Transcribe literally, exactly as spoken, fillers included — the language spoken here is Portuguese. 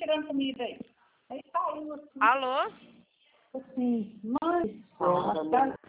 tirando comida aí. Aí saiu assim. Alô? Assim, mãe,